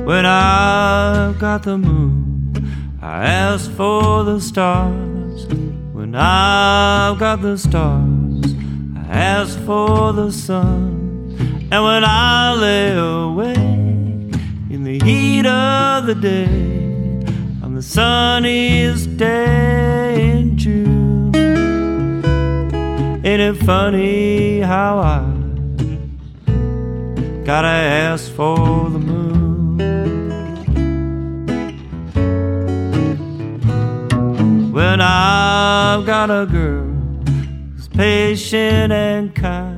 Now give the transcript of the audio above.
When I've got the moon, I ask for the stars. When I've got the stars, I ask for the sun. And when I lay awake in the heat of the day, on the sunniest day in June, ain't it funny how I gotta ask for the moon? When I've got a girl who's patient and kind,